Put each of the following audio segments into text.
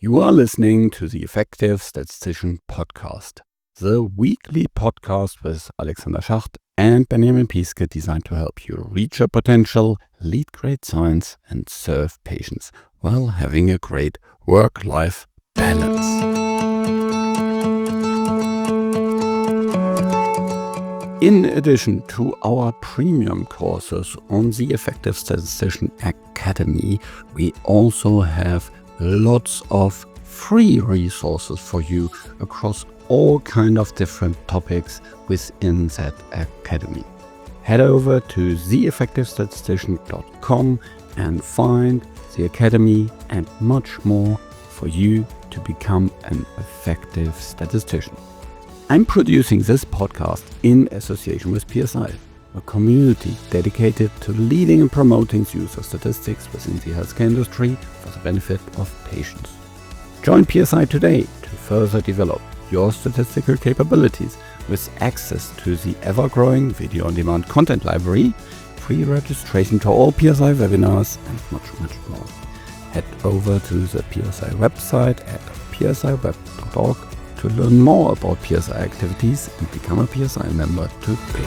You are listening to the Effective Statistician Podcast, the weekly podcast with Alexander Schacht and Benjamin Piske designed to help you reach your potential, lead great science, and serve patients while having a great work-life balance. In addition to our premium courses on the Effective Statistician Academy, we also have lots of free resources for you across all kind of different topics within that academy. Head over to theeffectivestatistician.com and find the academy and much more for you to become an effective statistician. I'm producing this podcast in association with PSI, a community dedicated to leading and promoting the use of statistics within the healthcare industry for the benefit of patients. Join PSI today to further develop your statistical capabilities with access to the ever-growing video-on-demand content library, free registration to all PSI webinars, and much more. Head over to the PSI website at psiweb.org to learn more about PSI activities and become a PSI member today.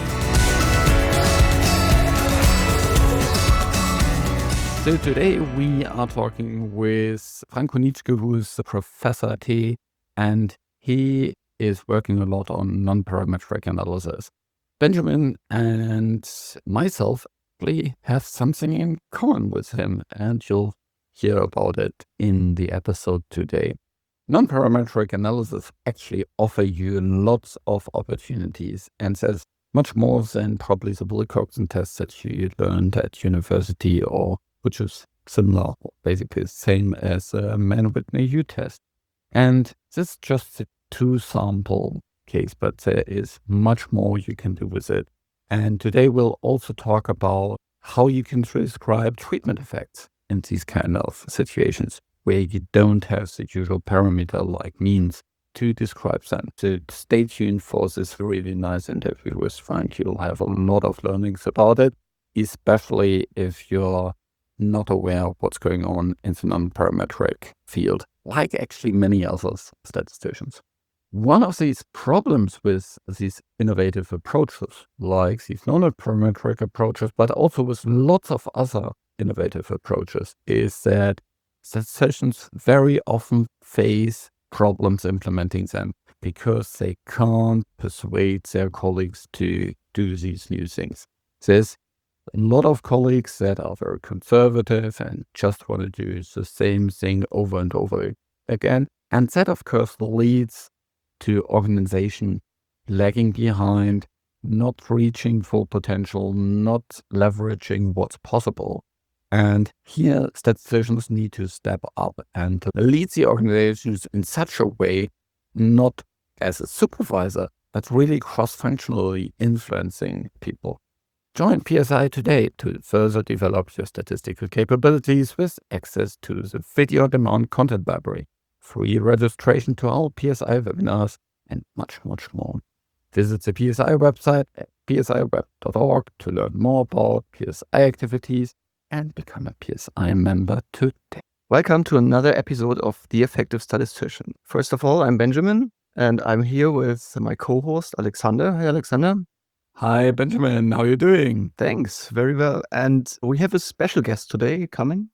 So today we are talking with Frank Konieczka, who is a professor at TU, and he is working a lot on non-parametric analysis. Benjamin and myself actually have something in common with him, and you'll hear about it in the episode today. Non-parametric analysis actually offer you lots of opportunities and says much more than probably the Wilcoxon test that you learned at university, or which is similar, basically the same as a Mann-Whitney test. And this is just a 2-sample case, but there is much more you can do with it. And today we'll also talk about how you can describe treatment effects in these kind of situations, where you don't have the usual parameter like means to describe them. So stay tuned for this really nice interview with Frank. You'll have a lot of learnings about it, especially if you're not aware of what's going on in the non-parametric field, like actually many other statisticians. One of these problems with these innovative approaches, like these non-parametric approaches, but also with lots of other innovative approaches, is that statisticians very often face problems implementing them because they can't persuade their colleagues to do these new things. There's a lot of colleagues that are very conservative and just want to do the same thing over and over again. And that, of course, leads to organization lagging behind, not reaching full potential, not leveraging what's possible. And here, statisticians need to step up and lead the organizations in such a way, not as a supervisor, but really cross-functionally influencing people. Join PSI today to further develop your statistical capabilities with access to the video-on-demand content library, free registration to all PSI webinars, and much more. Visit the PSI website at psiweb.org to learn more about PSI activities and become a PSI member today. Welcome to another episode of The Effective Statistician. First of all, I'm Benjamin, and I'm here with my co-host, Alexander. Hi, Alexander. Hi, Benjamin. How are you doing? Thanks. Very well. And we have a special guest today coming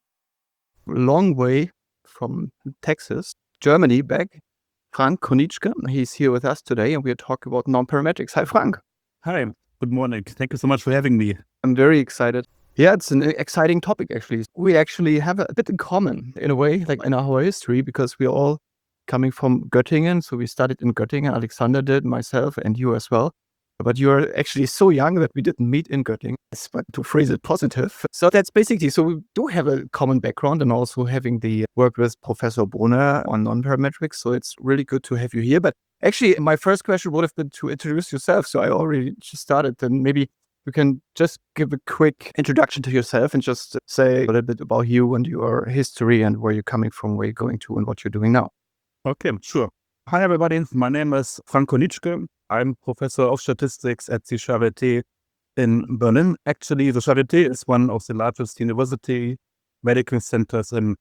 a long way from Texas, Germany, back. Frank Konieczka. He's here with us today, and we're talking about non-parametrics. Hi, Frank. Hi. Good morning. Thank you so much for having me. I'm very excited. Yeah, it's an exciting topic, actually. We actually have a bit in common, in a way, like in our history, because we're all coming from Göttingen. So we studied in Göttingen. Alexander did, myself, and you as well. But you're actually so young that we didn't meet in Göttingen, but to phrase it positive. So that's basically, so we do have a common background, and also having the work with Professor Brunner on non-parametrics. So it's really good to have you here. But actually, my first question would have been to introduce yourself. So I already just started, then maybe you can just give a quick introduction to yourself and just say a little bit about you and your history and where you're coming from, where you're going to, and what you're doing now. Okay, sure. Hi, everybody. My name is Frank Konieczka. I'm professor of statistics at the Charité in Berlin. Actually, the Charité is one of the largest university medical centers in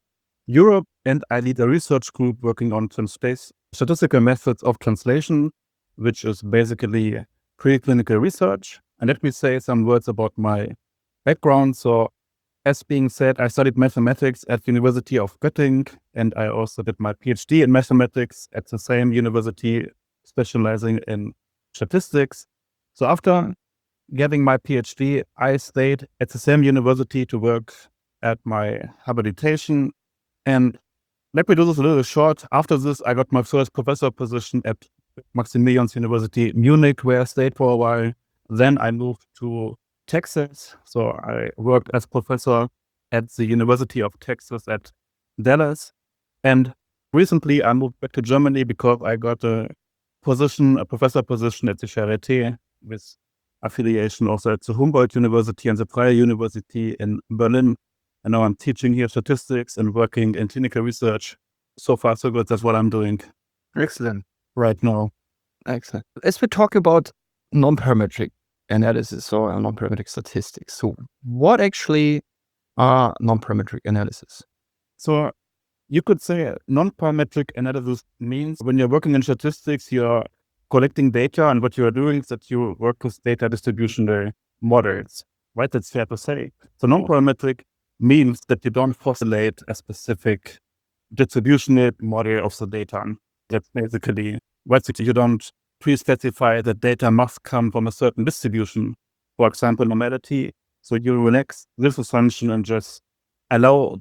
Europe, and I lead a research group working on statistical methods of translation, which is basically preclinical research. And let me say some words about my background. So, as being said, I studied mathematics at University of Göttingen, and I also did my PhD in mathematics at the same university, specializing in statistics. So after getting my PhD, I stayed at the same university to work at my habilitation. And let me do this a little short. After this, I got my first professor position at Maximilians University Munich, where I stayed for a while. Then I moved to Texas. So I worked as professor at the University of Texas at Dallas. And recently I moved back to Germany because I got a professor position at the Charité with affiliation also at the Humboldt University and the Freie University in Berlin. And now I'm teaching here statistics and working in clinical research. So far, so good. That's what I'm doing Excellent. right now. Excellent. As we talk about non-parametric analysis or non-parametric statistics, so what actually are non-parametric analysis? So you could say non-parametric analysis means when you're working in statistics, you're collecting data, and what you are doing is that you work with data distributional models, right? That's fair to say. So non-parametric means that you don't postulate a specific distributional model of the data. That's basically what you don't pre-specify that data must come from a certain distribution, for example, normality. So you relax this assumption and just allow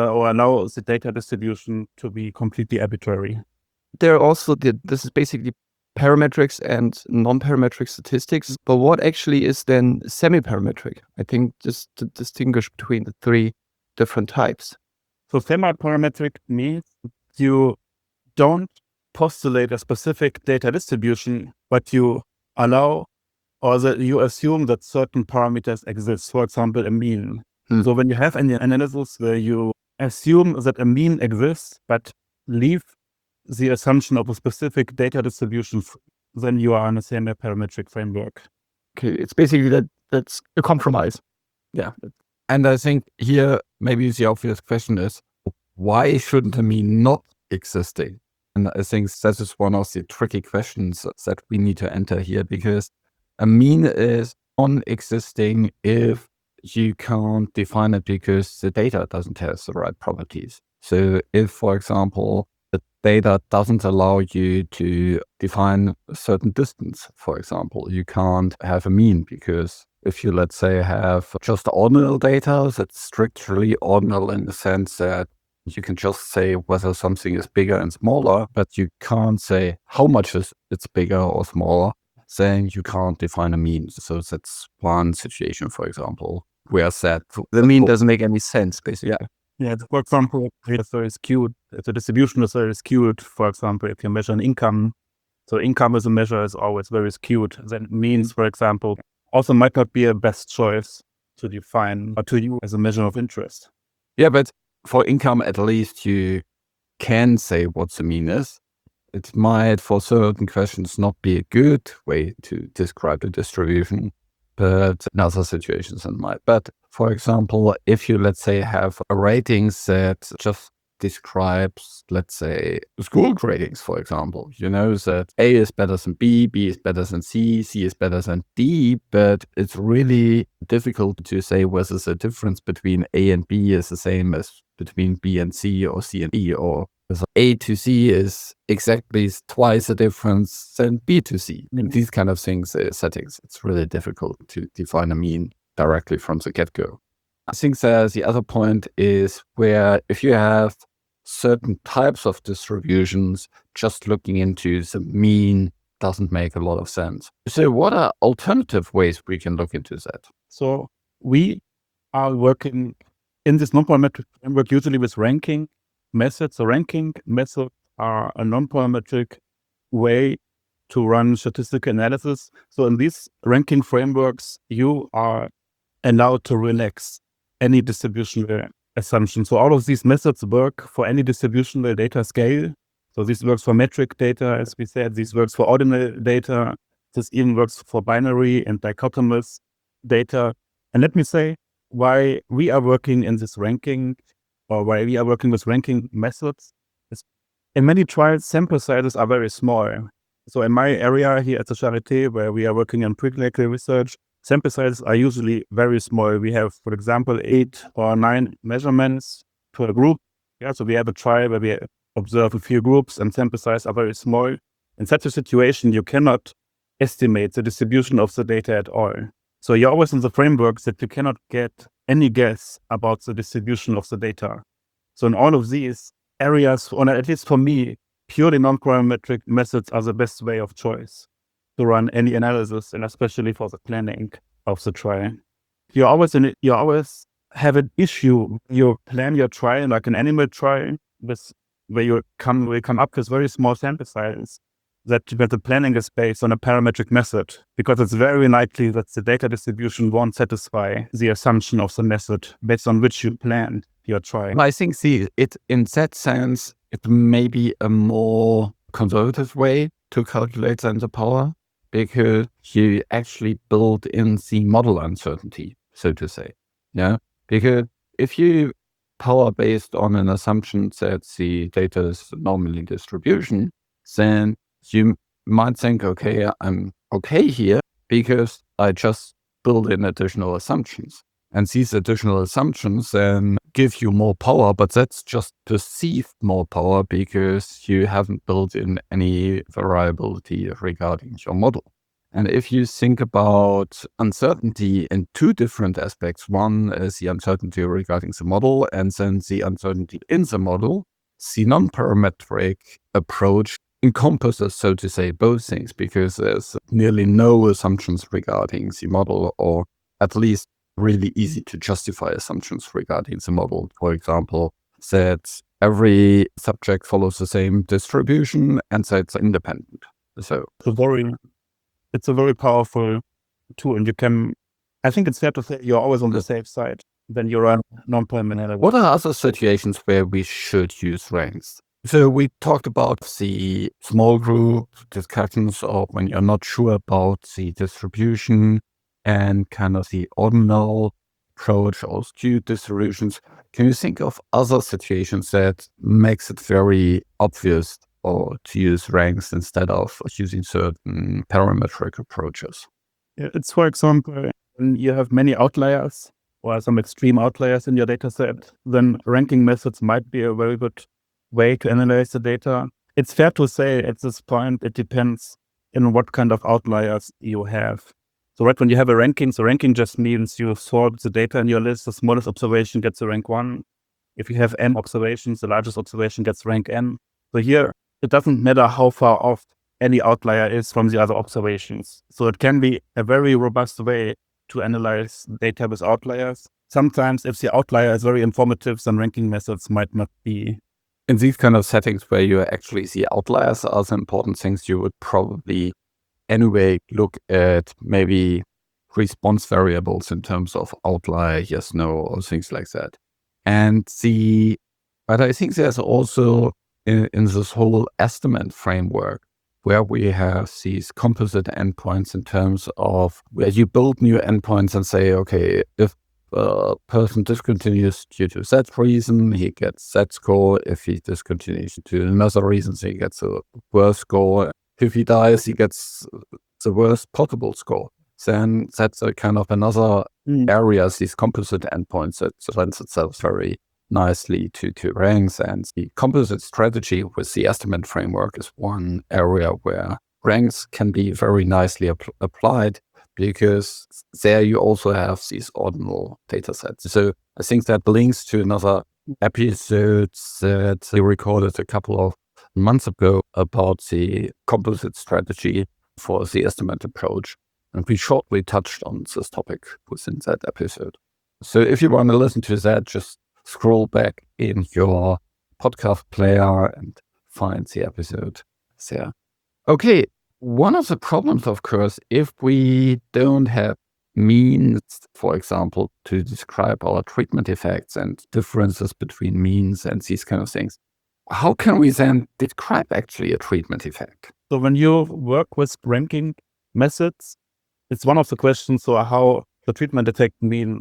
the data distribution to be completely arbitrary. There are also this is basically parametrics and non-parametric statistics, but what actually is then semi-parametric? I think just to distinguish between the three different types. So semi-parametric means you don't postulate a specific data distribution, but you allow or that you assume that certain parameters exist, for example, a mean. So when you have an analysis where you assume that a mean exists, but leave the assumption of a specific data distribution, then you are in a semi-parametric framework. Okay, it's basically that's a compromise. Yeah. And I think here maybe the obvious question is, why shouldn't a mean not existing? And I think that is one of the tricky questions that we need to enter here, because a mean is non-existing if you can't define it because the data doesn't have the right properties. So if, for example, the data doesn't allow you to define a certain distance, for example, you can't have a mean, because if you, let's say, have just ordinal data that's strictly ordinal in the sense that you can just say whether something is bigger and smaller, but you can't say how much it's bigger or smaller, then you can't define a mean. So that's one situation, for example, where the mean doesn't make any sense, basically. Yeah, for example, it's very skewed. If the distribution is very skewed, for example, if you measure an income, so income as a measure is always very skewed, then means, for example, also might not be a best choice to define or to use as a measure of interest. Yeah, but for income, at least you can say what the mean is. It might, for certain questions, not be a good way to describe the distribution, but in other situations it might. But for example, if you, let's say, have a ratings that just describes, let's say, school gradings, for example, you know that A is better than B is better than C is better than D, but it's really difficult to say whether the difference between A and B is the same as between B and C or C and E, or whether A to C is exactly twice the difference than B to C. In these kind of things, settings, it's really difficult to define a mean directly from the get-go. I think the other point is where if you have certain types of distributions, just looking into the mean doesn't make a lot of sense. So what are alternative ways we can look into that? So we are working in this non-parametric framework usually with ranking methods. So ranking methods are a non-parametric way to run statistical analysis. So in these ranking frameworks, you are allowed to relax any distributional assumption. So all of these methods work for any distributional data scale. So this works for metric data, as we said. This works for ordinal data. This even works for binary and dichotomous data. And let me say why we are working in this ranking or why we are working with ranking methods is in many trials, sample sizes are very small. So in my area here at the Charité, where we are working on preclinical research, sample sizes are usually very small. We have, for example, 8 or 9 measurements per group. Yeah, so we have a trial where we observe a few groups and sample sizes are very small. In such a situation, you cannot estimate the distribution of the data at all. So you're always in the framework that you cannot get any guess about the distribution of the data. So in all of these areas, or at least for me, purely non-parametric methods are the best way of choice to run any analysis, and especially for the planning of the trial. You always have an issue. You plan your trial like an animal trial, where you come up with very small sample sizes. That the planning is based on a parametric method, because it's very likely that the data distribution won't satisfy the assumption of the method based on which you planned your trial. I think it in that sense, it may be a more conservative way to calculate the power, because you actually build in the model uncertainty, so to say. Yeah, because if you power based on an assumption that the data is normally distribution, then you might think, okay, I'm okay here because I just build in additional assumptions. And these additional assumptions then give you more power, but that's just perceived more power because you haven't built in any variability regarding your model. And if you think about uncertainty in two different aspects, one is the uncertainty regarding the model, and then the uncertainty in the model, the non-parametric approach encompasses, so to say, both things, because there's nearly no assumptions regarding the model, or at least really easy to justify assumptions regarding the model. For example, that every subject follows the same distribution and that it's independent. So it's a very powerful tool, and I think it's fair to say you're always on the safe side when you run non-parametric. What are other situations where we should use ranks? So we talked about the small group discussions, or when you're not sure about the distribution, and kind of the ordinal approach or skewed distributions. Can you think of other situations that makes it very obvious or to use ranks instead of using certain parametric approaches? It's, for example, when you have many outliers or some extreme outliers in your data set, then ranking methods might be a very good way to analyze the data. It's fair to say at this point, it depends on what kind of outliers you have. So right when you have a ranking, so ranking just means you sort the data in your list. The smallest observation gets a rank 1. If you have n observations, the largest observation gets rank n. So here, it doesn't matter how far off any outlier is from the other observations. So it can be a very robust way to analyze data with outliers. Sometimes if the outlier is very informative, then ranking methods might not be. In these kind of settings where you actually see outliers are the important things, you would probably anyway look at maybe response variables in terms of outlier, yes, no, or things like that. But I think there's also in this whole estimate framework where we have these composite endpoints in terms of where you build new endpoints and say, okay, if a person discontinues due to that reason, he gets that score. If he discontinues due to another reason, he gets a worse score. If he dies, he gets the worst possible score. Then that's a kind of another area, these composite endpoints, that lends itself very nicely to ranks. And the composite strategy with the estimate framework is one area where ranks can be very nicely applied, because there you also have these ordinal data sets. So I think that links to another episode that we recorded a couple of months ago about the composite strategy for the estimate approach. And we shortly touched on this topic within that episode. So if you want to listen to that, just scroll back in your podcast player and find the episode there. Okay. One of the problems, of course, if we don't have means, for example, to describe our treatment effects and differences between means and these kind of things, how can we then describe actually a treatment effect? So when you work with ranking methods, it's one of the questions, so how the treatment effect means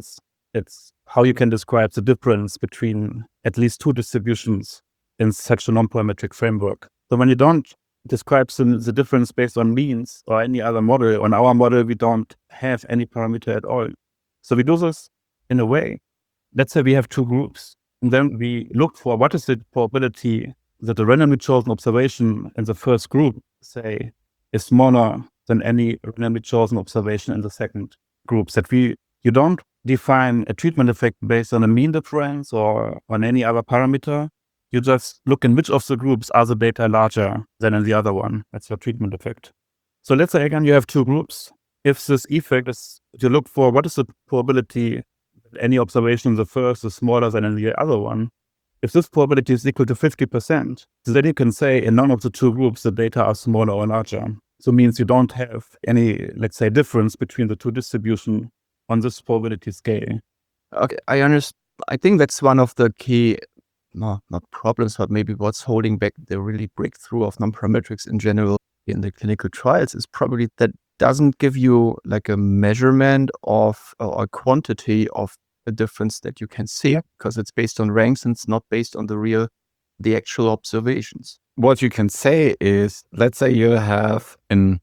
It's how you can describe the difference between at least two distributions in such a non-parametric framework. So when you don't describe the difference based on means or any other model, on our model, we don't have any parameter at all. So we do this in a way. Let's say we have two groups, and then we look for what is the probability that the randomly chosen observation in the first group, say, is smaller than any randomly chosen observation in the second group. That you don't define a treatment effect based on a mean difference or on any other parameter. You just look in which of the groups are the data larger than in the other one. That's your treatment effect. So let's say again, you have two groups. If this effect is, you look for what is the probability that any observation in the first is smaller than in the other one. If this probability is equal to 50%, then you can say in none of the two groups, the data are smaller or larger. So it means you don't have any, let's say, difference between the two distributions on this probability scale. Okay, I understand. I think that's one of the key, not problems, but maybe what's holding back the really breakthrough of non-parametrics in general in the clinical trials is probably that doesn't give you like a measurement of or a quantity of a difference that you can see, because it's based on ranks and it's not based on the actual observations. What you can say is, let's say you have a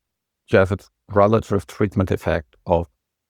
relative treatment effect of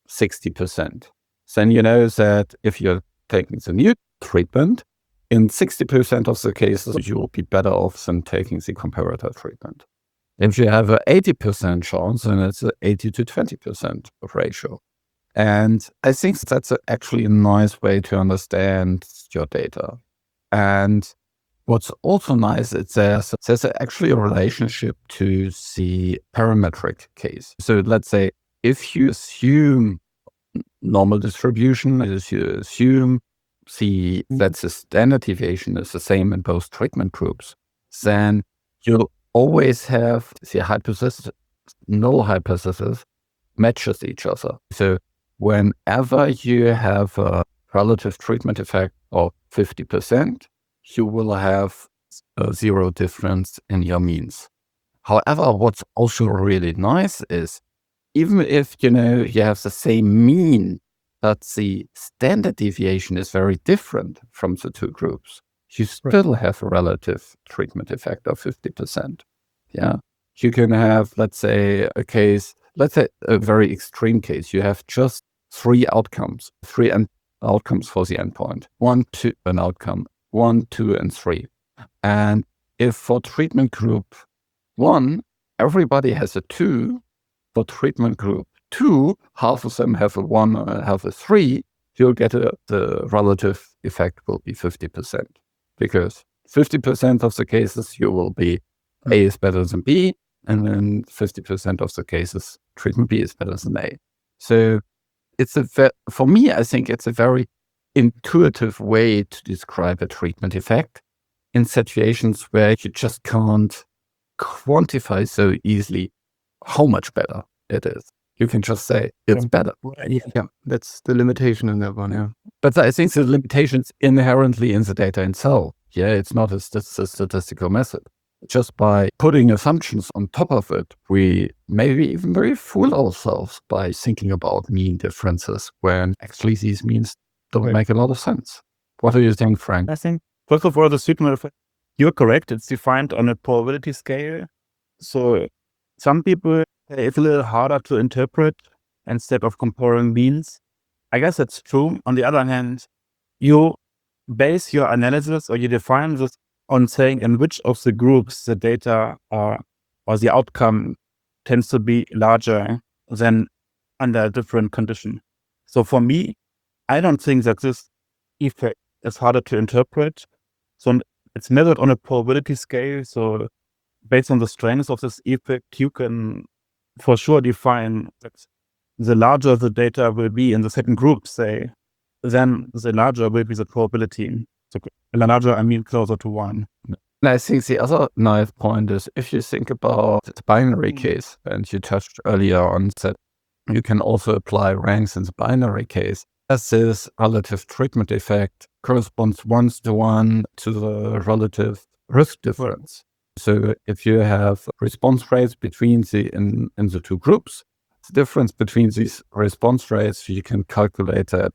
60%. Then you know that if you're taking the new treatment, in 60% of the cases, you will be better off than taking the comparator treatment. If you have an 80% chance, then it's an 80 to 20% ratio. And I think that's actually a nice way to understand your data. And what's also nice is there's actually a relationship to the parametric case. So let's say if you assume normal distribution, if you assume that the standard deviation is the same in both treatment groups, then you'll always have the hypothesis, null hypothesis matches each other. So whenever you have a relative treatment effect of 50%, you will have a zero difference in your means. However, what's also really nice is even if you have the same mean, but the standard deviation is very different from the two groups, you still have a relative treatment effect of 50%. Yeah. You can have, let's say, a very extreme case. You have just three outcomes for the endpoint. 1, 2, an outcome, 1, 2, and 3. And if for treatment group 1, everybody has a 2, for treatment group 2, half of them have a 1 or have a 3, you'll get the relative effect will be 50%. Because 50% of the cases you will be A is better than B, and then 50% of the cases treatment B is better than A. So for me, I think it's a very intuitive way to describe a treatment effect in situations where you just can't quantify so easily how much better it is. You can just say it's better. Yeah, that's the limitation in that one, yeah. But I think the limitation is inherently in the data itself. Yeah, it's not a statistical method. Just by putting assumptions on top of it, we maybe even very fool ourselves by thinking about mean differences when actually these means don't make a lot of sense. What do you think, Frank? I think, first of all, the treatment effect, you're correct. It's defined on a probability scale. So some people, it's a little harder to interpret instead of comparing means. I guess that's true. On the other hand, you base your analysis or you define this on saying in which of the groups the data are or the outcome tends to be larger than under a different condition. So for me, I don't think that this effect is harder to interpret. So it's measured on a probability scale. So based on the strength of this effect, you can for sure define that the larger the data will be in the second group, say, then the larger will be the probability. So the larger, I mean closer to 1. And I think the other nice point is if you think about the binary case, and you touched earlier on that you can also apply ranks in the binary case, as this relative treatment effect corresponds 1-to-1 to the relative risk difference. So if you have response rates between in the two groups, the difference between these response rates, you can calculate that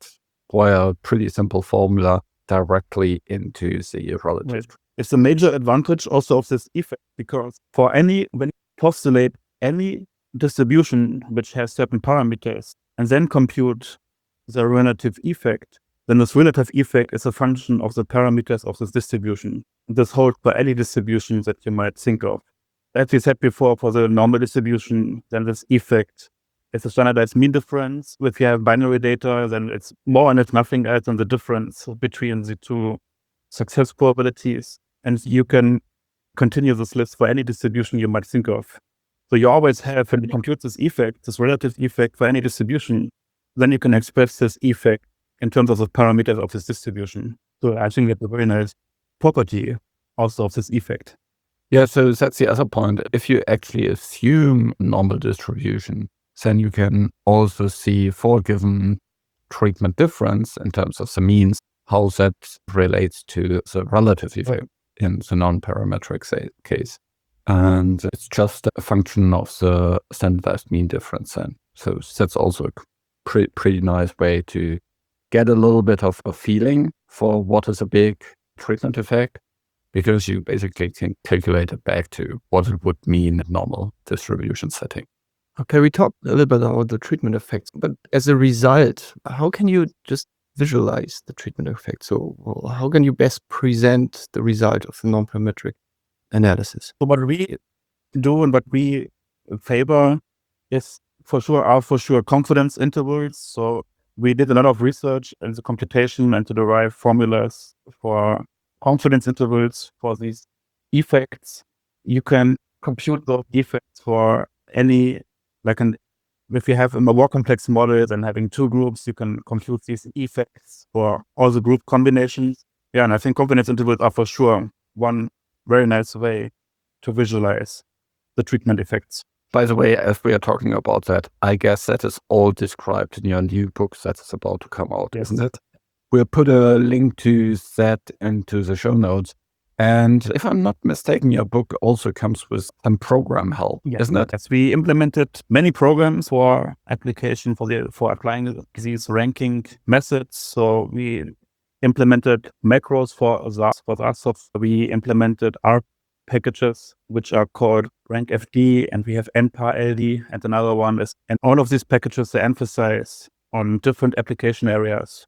apply a pretty simple formula directly into the relative. Right. It's a major advantage also of this effect, because when you postulate any distribution which has certain parameters and then compute the relative effect, then this relative effect is a function of the parameters of this distribution. This holds for any distribution that you might think of. As we said before, for the normal distribution, then this effect is a standardized mean difference. If you have binary data, then it's more or less nothing else than the difference between the two success probabilities. And you can continue this list for any distribution you might think of. So you always have, when you compute this effect, this relative effect for any distribution, then you can express this effect in terms of the parameters of this distribution. So I think that's a very nice property also of this effect. Yeah, so that's the other point. If you actually assume normal distribution, then you can also see for a given treatment difference in terms of the means, how that relates to the relative effect in the non-parametric case. And it's just a function of the standardized mean difference then. So that's also a pretty nice way to get a little bit of a feeling for what is a big treatment effect, because you basically can calculate it back to what it would mean in normal distribution setting. Okay, we talked a little bit about the treatment effects, but as a result, how can you just visualize the treatment effect? So how can you best present the result of the non-parametric analysis? So what we do and what we favor is for sure confidence intervals. So we did a lot of research in the computation and to derive formulas for confidence intervals for these effects. You can compute those effects for any, if you have a more complex model than having two groups, you can compute these effects for all the group combinations. Yeah, and I think confidence intervals are for sure one very nice way to visualize the treatment effects. By the way, as we are talking about that, I guess that is all described in your new book that is about to come out, Yes. isn't it? We'll put a link to that into the show notes. And if I'm not mistaken, your book also comes with some program help, isn't it? Yes, we implemented many programs for application for applying these ranking methods. So we implemented macros for that. We implemented R packages, which are called RankFD, and we have NPAR-LD, and another one is, and all of these packages, they emphasize on different application areas.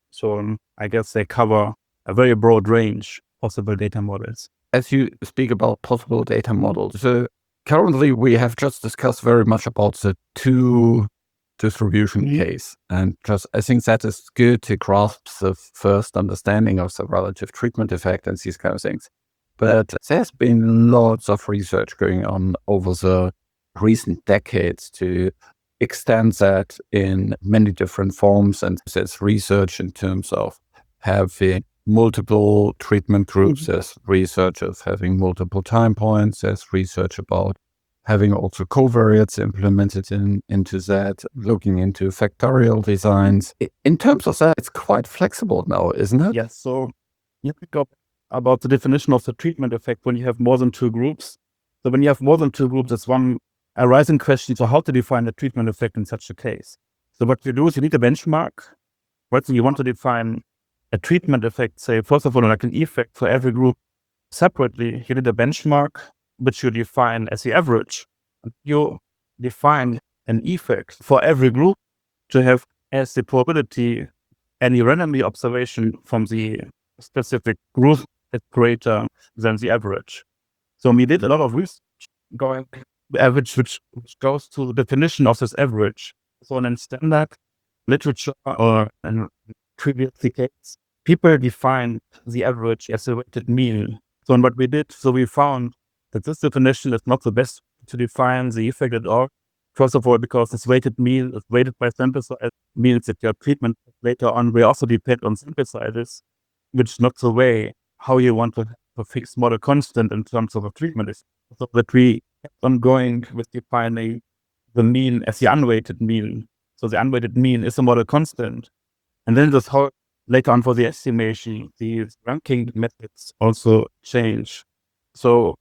So I guess they cover a very broad range of possible data models. As you speak about possible data models, so currently we have just discussed very much about the two distribution case. And just I think that is good to grasp the first understanding of the relative treatment effect and these kind of things. But there's been lots of research going on over the recent decades to extend that in many different forms. And there's research in terms of having multiple treatment groups. There's research of having multiple time points. There's research about having also covariates implemented into that, looking into factorial designs. In terms of that, it's quite flexible now, isn't it? Yes. So you pick up about the definition of the treatment effect when you have more than two groups. So when you have more than two groups, that's one arising question. So how to define the treatment effect in such a case? So what you do is you need a benchmark. Right? So you want to define a treatment effect, say, first of all, like an effect for every group separately. You need a benchmark, which you define as the average. You define an effect for every group to have as the probability any randomly observation from the specific group is greater than the average. So we did a lot of research going average, which goes to the definition of this average. So in standard literature or in previous decades, people defined the average as a weighted mean. So what we did, we found that this definition is not the best to define the effect at all. First of all, because this weighted mean is weighted by sample size, means that your treatment later on will also depend on sample sizes, which is not the way how you want to have a fixed model constant in terms of a treatment. So that we kept on going with defining the mean as the unweighted mean. So the unweighted mean is a model constant. And then this whole later on for the estimation, these ranking methods also change. So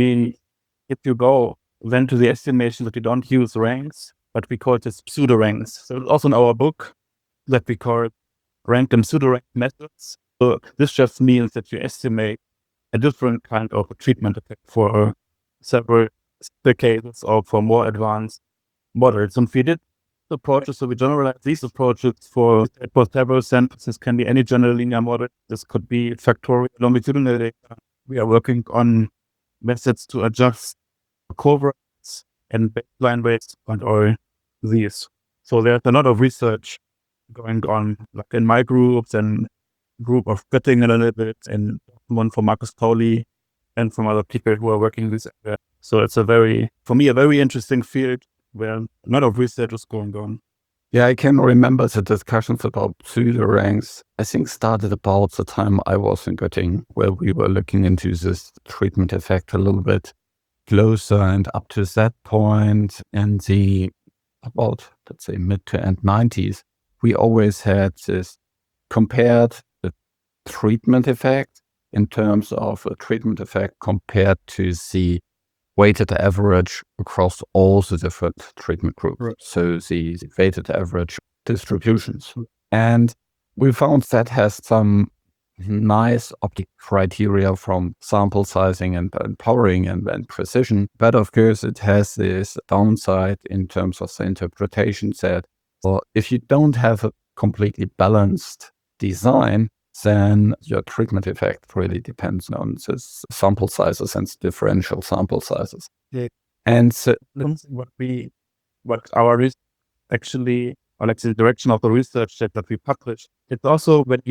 if you go then to the estimation that we don't use ranks, but we call this pseudo ranks. So it's also in our book that we call ranked and pseudo-ranked methods. So this just means that you estimate a different kind of treatment effect for several cases or for more advanced models. And we did approaches, so we generalized these approaches for several samples. Can be any general linear model. This could be factorial longitudinal data. We are working on methods to adjust covariance and baseline weights and all these. So there's a lot of research going on, like in my groups and group of Göttingen a little bit, and one from Markus Pauli and from other people who are working this area. So it's for me, a very interesting field where a lot of research is going on. Yeah, I can remember the discussions about pseudo-ranks, I think started about the time I was in Göttingen, where we were looking into this treatment effect a little bit closer. And up to that point in about, let's say, mid to end 90s, we always had this compared the treatment effect in terms of a treatment effect compared to the weighted average across all the different treatment groups. Right. So the weighted average distributions. And we found that has some nice optic criteria from sample sizing and powering and precision. But of course, it has this downside in terms of the interpretation that, well, if you don't have a completely balanced design, then your treatment effect really depends on the sample sizes and differential sample sizes. Yeah. And so what our research actually, or like the direction of the research that we published, it's also that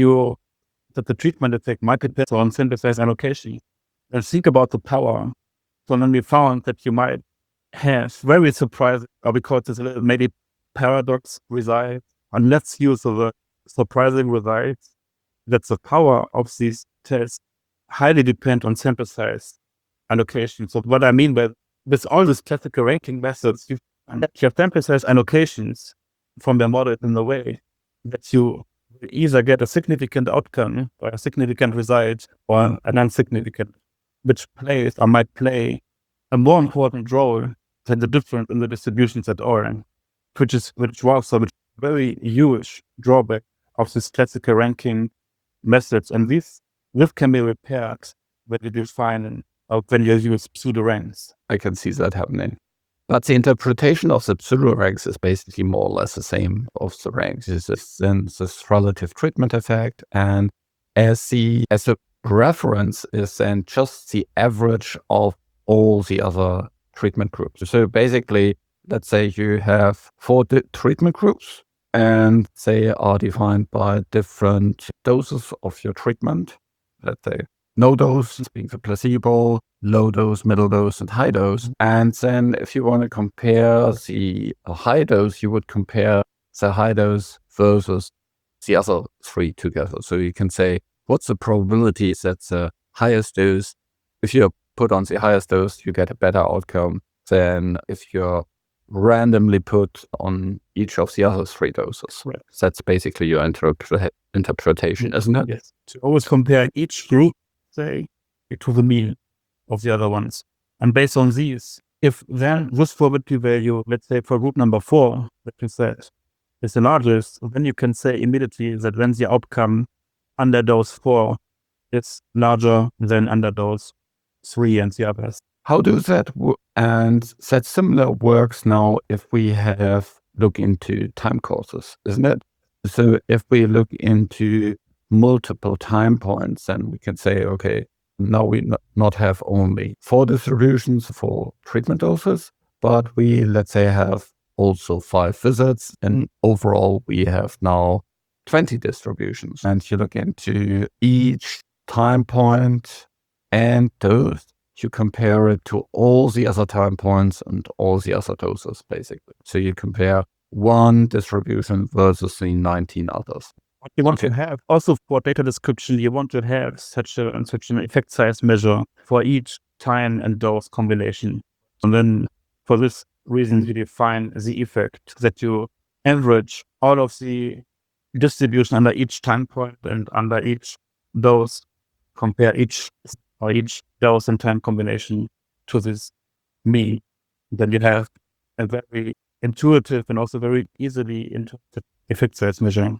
the treatment effect might depend on synthesis allocation. And think about the power. So then we found that you might have very surprising, or because there's a little maybe paradox result, and let's use the word surprising results, that the power of these tests highly depend on sample size allocation. So what I mean by with all these classical ranking methods, you have sample size allocations from the model in the way that you will either get a significant outcome or a significant result or an insignificant, which plays or might play a more important role than the difference in the distributions at all, which was a very huge drawback of this classical ranking methods. And this can be repaired when you define or when you use pseudo ranks. I can see that happening. But the interpretation of the pseudo ranks is basically more or less the same of the ranks. It's this relative treatment effect, and as a reference is then just the average of all the other treatment groups. So basically, let's say you have 4 treatment groups, and they are defined by different doses of your treatment. Let's say no dose being the placebo, low dose, middle dose, and high dose. And then if you want to compare the high dose, you would compare the high dose versus the other 3 together. So you can say, what's the probability that the highest dose, if you put on the highest dose, you get a better outcome than if you're randomly put on each of the other 3 doses. Right. That's basically your interpretation, isn't it? Yes. To always compare each group, say, to the mean of the other ones. And based on these, if then this probability value, let's say for group number 4, that you said, is the largest, then you can say immediately that then the outcome under dose 4 is larger than under dose 3 and the others. How do that work? And that similar works now if we look into time courses, isn't it? So if we look into multiple time points, then we can say, okay, now we not have only 4 distributions for treatment doses, but we, let's say, have also 5 visits, and overall we have now 20 distributions. And you look into each time point and dose, you compare it to all the other time points and all the other doses, basically. So you compare one distribution versus the 19 others. What you want to have, also for data description, you want to have such an effect size measure for each time and dose combination. And then for this reason, you define the effect that you average all of the distribution under each time point and under each dose, compare each dose and time combination to this mean. Then you have a very intuitive and also very easily interpreted effect size measuring.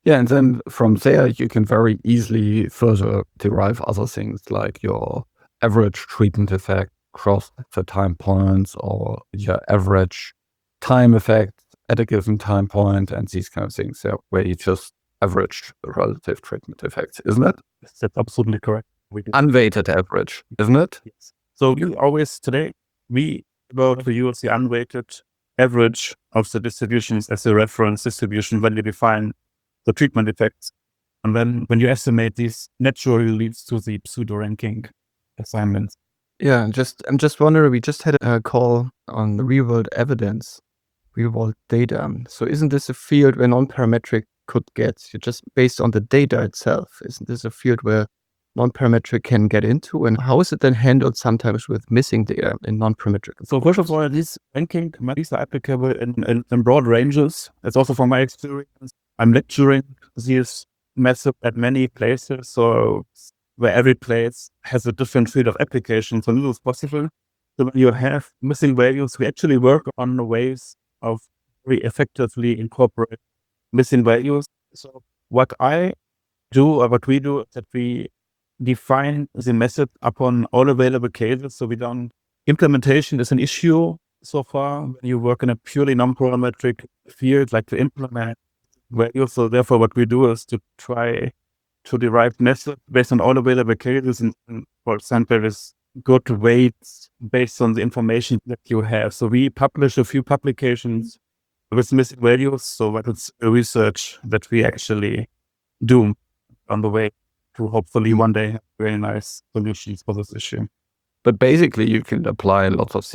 Yeah, and then from there, you can very easily further derive other things like your average treatment effect across the time points or your average time effect at a given time point and these kind of things, where you just average the relative treatment effects, isn't it? That's absolutely correct. Unweighted average, isn't it? Yes. So today, we go to use the unweighted average of the distributions as a reference distribution when you define the treatment effects. And then when you estimate these, naturally leads to the pseudo-ranking assignments. Yeah, I'm just wondering, we just had a call on real-world evidence, real-world data. So isn't this a field where non-parametric could get, just based on the data itself? Isn't this a field where non-parametric can get into? And how is it then handled sometimes with missing data in non-parametric? So first of all, these ranking these are applicable in broad ranges. That's also from my experience. I'm lecturing these methods at many places, so where every place has a different field of application. So this is possible. So when you have missing values, we actually work on ways of very effectively incorporate missing values. So what I do, or what we do, is that we define the method upon all available cases. So we don't, implementation is an issue so far when you work in a purely non-parametric field, like to implement values. So therefore what we do is to try to derive methods based on all available cases. And for example, is good weights based on the information that you have. So we publish a few publications with missing values. So that it's research that we actually do on the way to hopefully one day have very nice solutions for this issue. But basically, you can apply lots of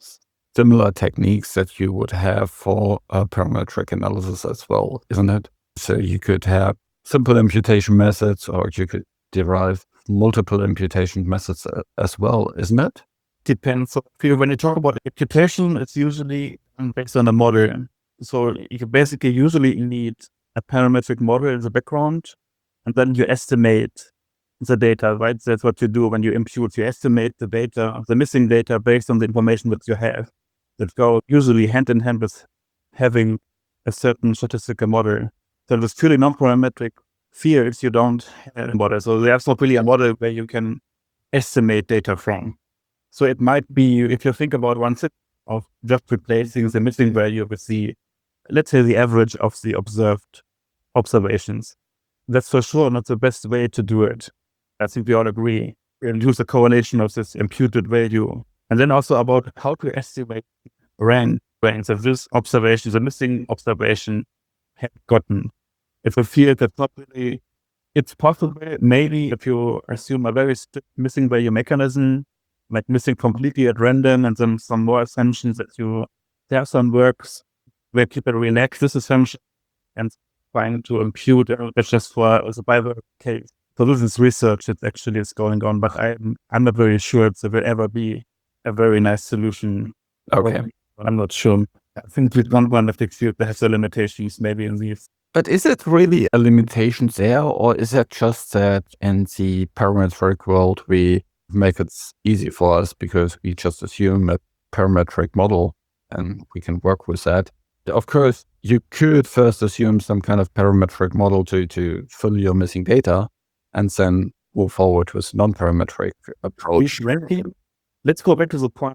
similar techniques that you would have for parametric analysis as well, isn't it? So you could have simple imputation methods, or you could derive multiple imputation methods as well, isn't it? Depends. So when you talk about imputation, it's usually based on a model. So you basically usually need a parametric model in the background, and then you estimate the data, right? That's what you do when you impute. You estimate the data, the missing data, based on the information that you have. That go usually hand in hand with having a certain statistical model. So with purely non-parametric fields, you don't have a model. So there's not really a model where you can estimate data from. So it might be, if you think about one set of just replacing the missing value with the, let's say, the average of the observed observations. That's for sure not the best way to do it. I think we all agree. We'll use a correlation of this imputed value. And then also about how to estimate ranks of this observation, the missing observation have gotten. It's a field that's not really, it's possible, maybe if you assume a very strict missing value mechanism, like missing completely at random, and then some more assumptions that there are some works where people relax this assumption and trying to impute just for the Bible case. So this is research that actually is going on, but I'm not very sure if there will ever be a very nice solution. Okay. I'm not sure. I think with one of the field that has the limitations maybe in these. But is it really a limitation there, or is it just that in the parametric world we make it easy for us because we just assume a parametric model and we can work with that? Of course, you could first assume some kind of parametric model to fill your missing data and then move forward with non-parametric approach. Ranking, let's go back to the point.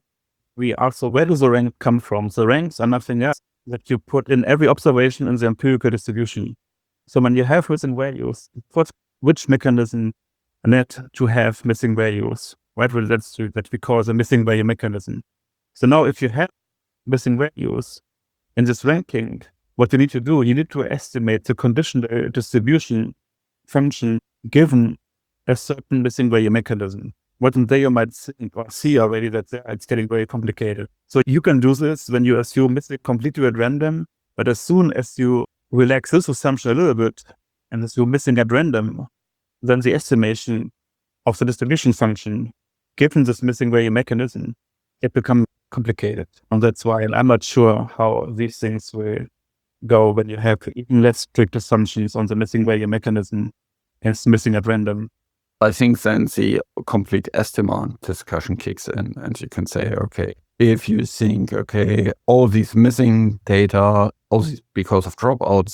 Where does the rank come from? The ranks are nothing else that you put in every observation in the empirical distribution. So when you have missing values, which mechanism need to have missing values, right? Well, that's that we call the missing value mechanism. So now if you have missing values in this ranking, what you need to do, you need to estimate the conditional distribution function given a certain missing value mechanism. What there you might think or see already that it's getting very complicated. So you can do this when you assume missing completely at random, but as soon as you relax this assumption a little bit and assume missing at random, then the estimation of the distribution function, given this missing value mechanism, it becomes complicated. And that's why I'm not sure how these things will go when you have even less strict assumptions on the missing value mechanism as missing at random. I think then the complete estimate discussion kicks in and you can say, okay, if you think, okay, all these missing data, all these because of dropout, they are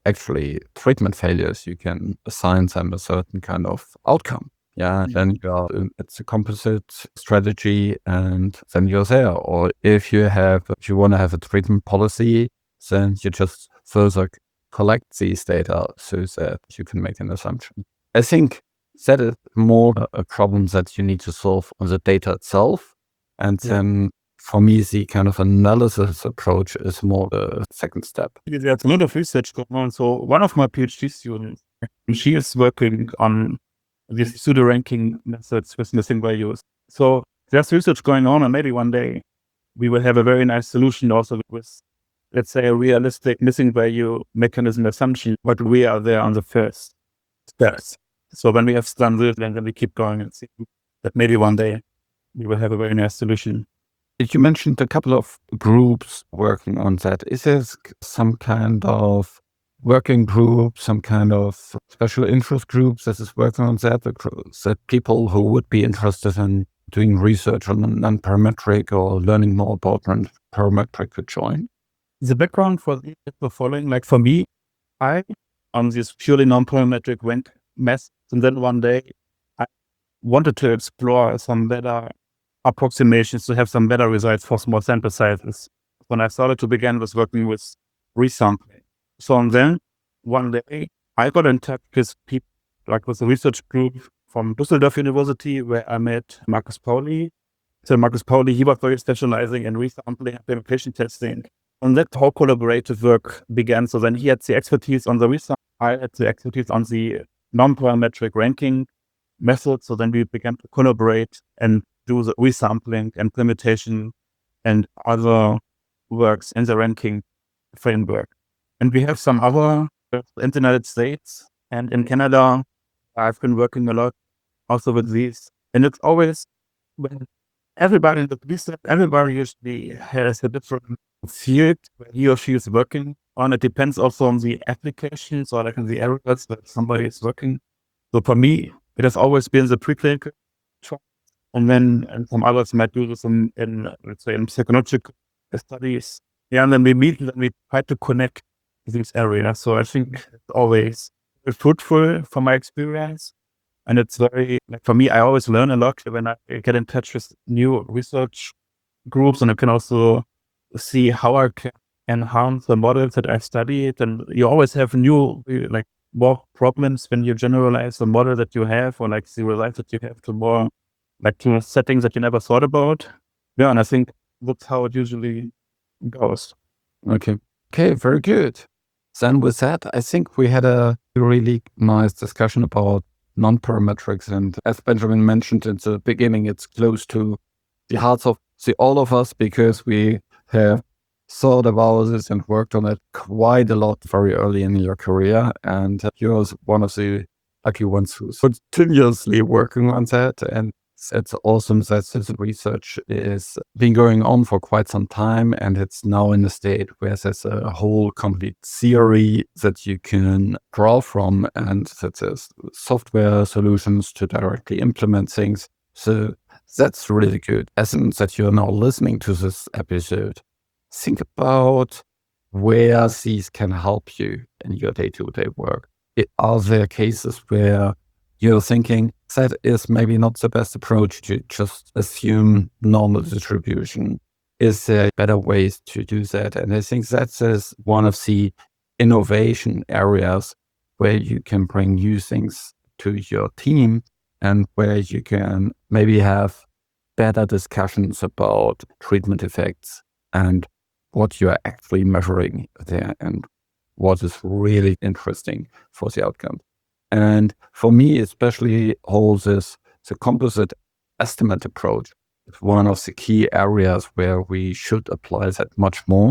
actually treatment failures, you can assign them a certain kind of outcome. Yeah, then it's a composite strategy, and then you're there. Or if you want to have a treatment policy, then you just further collect these data so that you can make an assumption. I think that is more a problem that you need to solve on the data itself. And then for me, the kind of analysis approach is more the second step. There's a lot of research going on. So one of my PhD students, she is working on these pseudo-ranking methods with missing values. So there's research going on, and maybe one day we will have a very nice solution also with, let's say, a realistic missing value mechanism assumption, but we are there on the first steps. So when we have done this, then we keep going and see that maybe one day we will have a very nice solution. You mentioned a couple of groups working on that. Is there some kind of working group, some kind of special interest groups that is working on that people who would be interested in doing research on non-parametric or learning more about parametric could join? The background for this is the following. Like for me, I on this purely non-parametric went mess, and then one day I wanted to explore some better approximations to have some better results for small sample sizes. When I started to begin with working with resampling. So then one day I got in touch with people, like with a research group from Düsseldorf University, where I met Markus Pauli. So Markus Pauli, he was very specializing in resampling and implementation testing. And that whole collaborative work began. So then he had the expertise on the resampling, I had the expertise on the non-parametric ranking method. So then we began to collaborate and do the resampling, implementation, and other works in the ranking framework. And we have some other in the United States and in Canada. I've been working a lot also with these. And it's always when everybody in the research, everybody usually has a different field where he or she is working on. It depends also on the applications or like in the areas that somebody is working. So for me, it has always been the preclinical track. And then some others might do this in let's say, in psychological studies. Yeah, and then we meet and then we try to connect these areas. So I think it's always fruitful from my experience. And it's very, like for me, I always learn a lot when I get in touch with new research groups, and I can also see how I can enhance the models that I studied. And you always have new, like more problems when you generalize the model that you have, or like the results that you have to more, like to settings that you never thought about. Yeah, and I think that's how it usually goes. Okay, very good. Then with that, I think we had a really nice discussion about non-parametrics. And as Benjamin mentioned in the beginning, it's close to the hearts of all of us because we have thought about this and worked on it quite a lot very early in your career. And you're one of the lucky ones who's continuously working on that. And it's awesome that this research is been going on for quite some time, and it's now in a state where there's a whole complete theory that you can draw from, and that there's software solutions to directly implement things. So that's really good. As in that you're now listening to this episode, think about where these can help you in your day-to-day work. Are there cases where you're thinking that is maybe not the best approach to just assume normal distribution? Is there better ways to do that? And I think that is one of the innovation areas where you can bring new things to your team and where you can maybe have better discussions about treatment effects and what you are actually measuring there and what is really interesting for the outcome. And for me, especially the composite estimate approach is one of the key areas where we should apply that much more.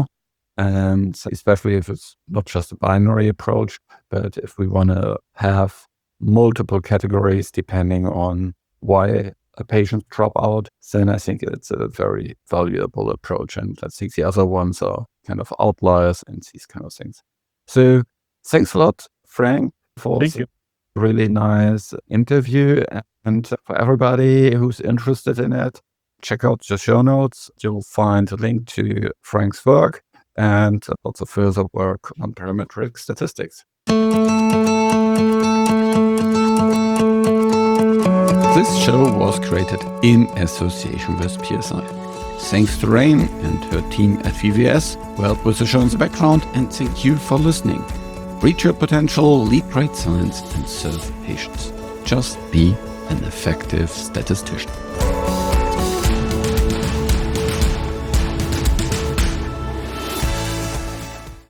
And especially if it's not just a binary approach, but if we want to have multiple categories depending on why a patient drop out, then I think it's a very valuable approach. And I think the other ones are kind of outliers and these kind of things. So thanks a lot, Frank, for Thank you. Really nice interview. And for everybody who's interested in it, check out the show notes. You'll find a link to Frank's work and also further work on parametric statistics. This show was created in association with PSI. Thanks to Rain and her team at VVS who helped with the show in the background, and thank you for listening. Reach your potential, lead great science, and serve patients. Just be an effective statistician.